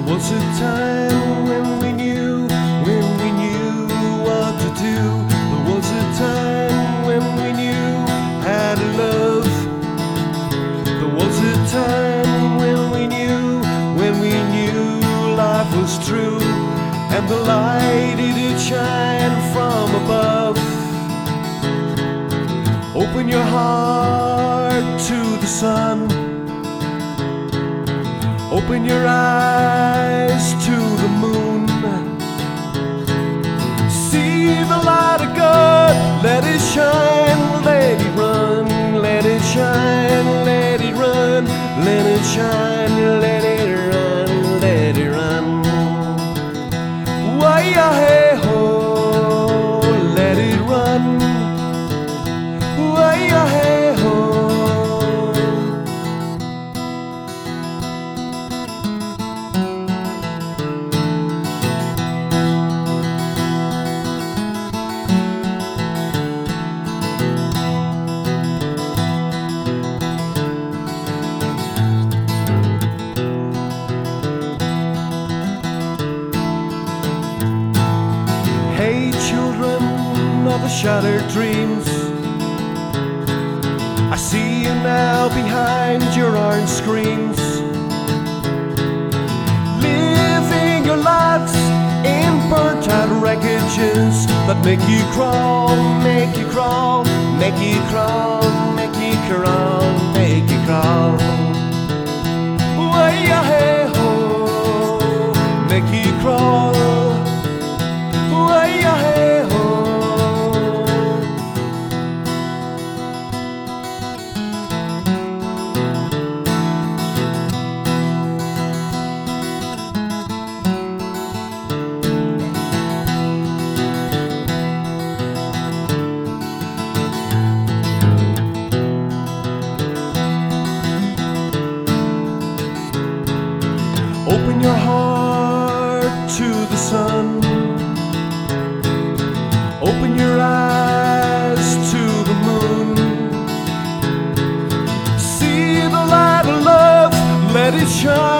was a time when we knew what to do. There was a time when we knew how to love. There was a time when we knew life was true, and the light it did shine from above. Open your heart to the sun. Open your eyes to the moon. See the light of God. Let it shine, let it run. Let it shine, let it run. Let it shine, let it run. Let it run. Why-ya-hey-ho, let it run. Why-ya-hey-ho. Hey children of the shattered dreams, I see you now behind your orange screens, living your lives in burnt out wreckages that make you crawl, make you crawl, make you crawl, make you crawl, make you crawl. Way-ya-hey-ho, make you crawl. Way-ya-hey-ho. Open your heart to the sun. Open your eyes to the moon. See the light of love, let it shine.